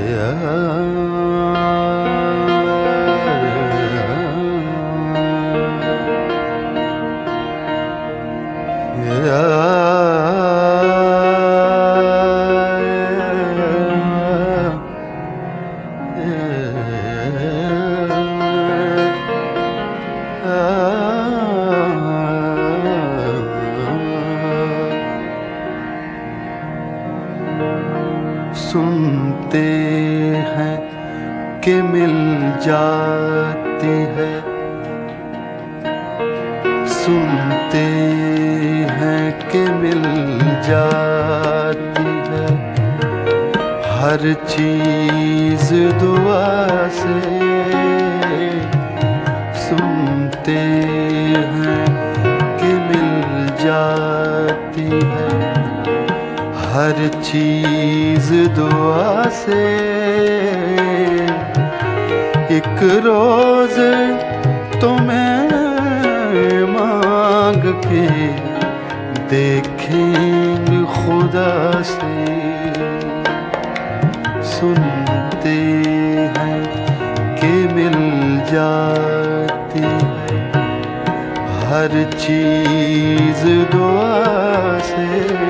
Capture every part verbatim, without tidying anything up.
सुनते हैं कि मिल जाती है, सुनते हैं कि मिल जाती है हर चीज दुआ से। सुनते हैं कि मिल जाती है हर चीज दुआ से। एक रोज तुम्हें मांग के देखेंगे खुदा से। सुनते हैं कि मिल जाती है हर चीज दुआ से।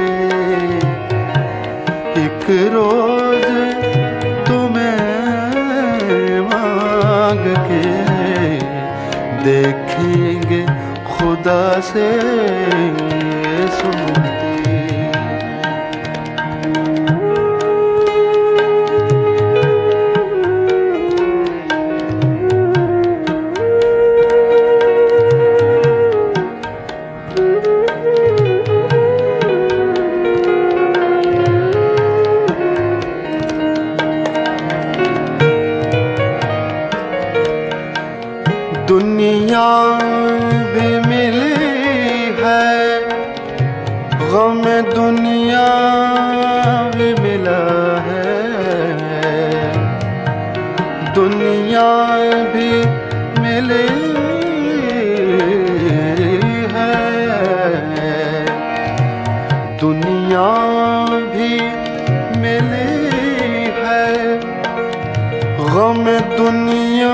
एक रोज तुम्हें मांग के देखेंगे खुदा से। सुनते दुनिया भी मिली है, गम दुनिया भी मिला है। दुनिया भी मिली है, दुनिया भी मिली है, गम दुनिया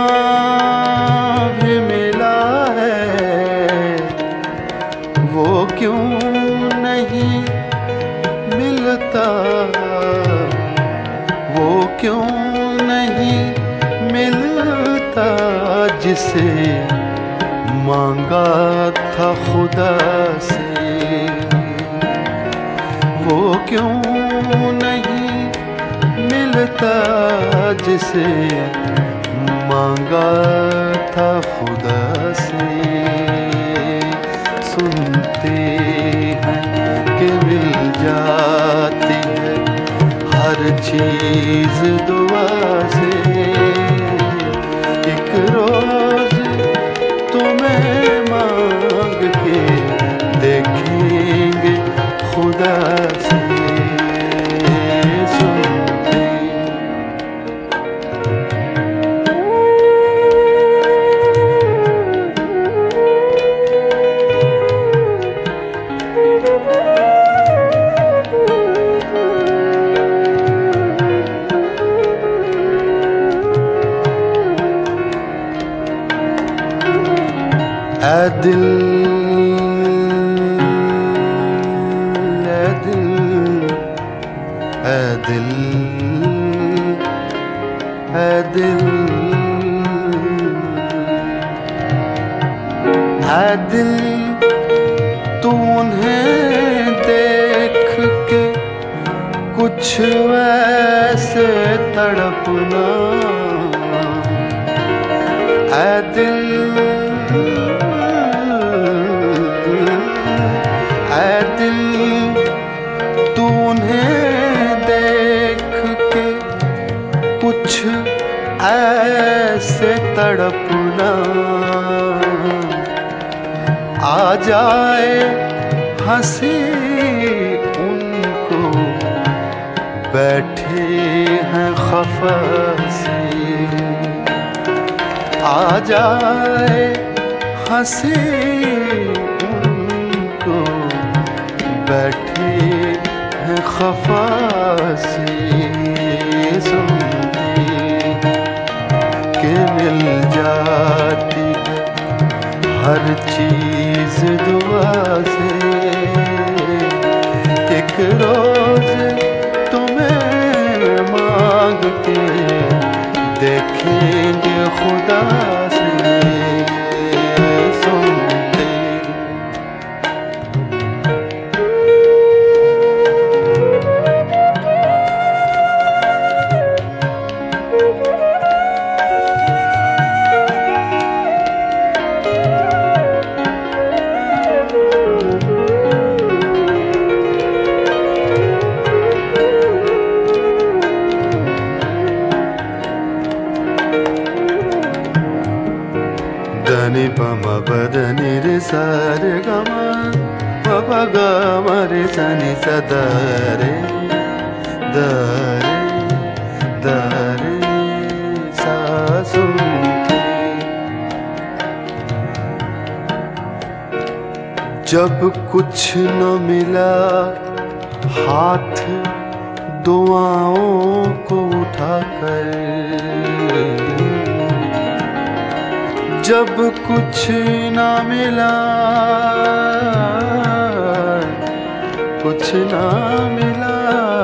वो क्यों नहीं मिलता, वो क्यों नहीं मिलता जिसे मांगा था खुदा से। वो क्यों नहीं मिलता जिसे मांगा था खुदा से। सुनते हैं कि मिल जाती है हर चीज दुआ से। एक रोज तुम्हें मांग के देखेंगे खुदा से। ऐ दिल ऐ दिल ऐ दिल ऐ दिल ऐ दिल तू उन्हें देख के कुछ वैसे तड़पना। ऐ दिल ऐ दिल तू उन्हें देख के कुछ ऐसे तड़पना। आ जाए हंसी उनको बैठे हैं खफा से। आ जाए हंसी उनको बैठे हैं खफा से। सुनते हर चीज दुआ से। एक रोज तुम्हें मांग के देखेंगे खुदा से। सुनते దని పమ పదని రే సరి గమ పప గమ రే సని సదరే దరే దరే సా सुनते। जब कुछ न मिला हाथ दुआओं को उठाकर, जब कुछ न मिला कुछ न मिला,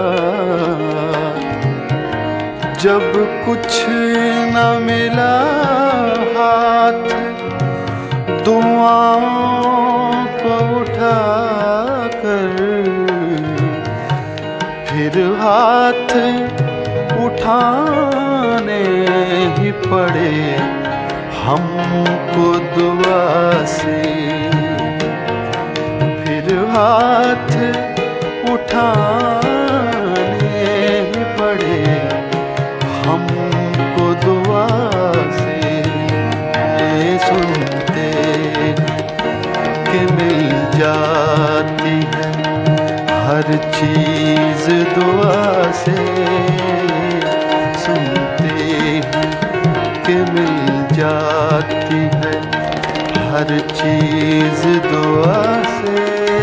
जब कुछ न मिला हाथ दुआओं को उठाकर, फिर हाथ उठाने ही पड़े हमको दुआ से। फिर हाथ उठाने ही पड़े हमको दुआ से। ये सुनते कि मिल जाती है हर चीज दुआ से। सुनते हैं कि मिल जाती है हर चीज दुआ से।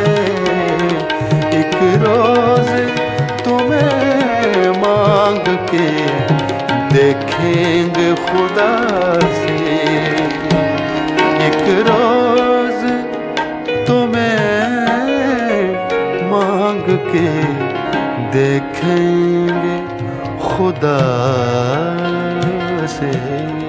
एक रोज तुम्हें मांग के देखेंगे खुदा से। एक रोज तुम्हें मांग के देखेंगे खुदा से।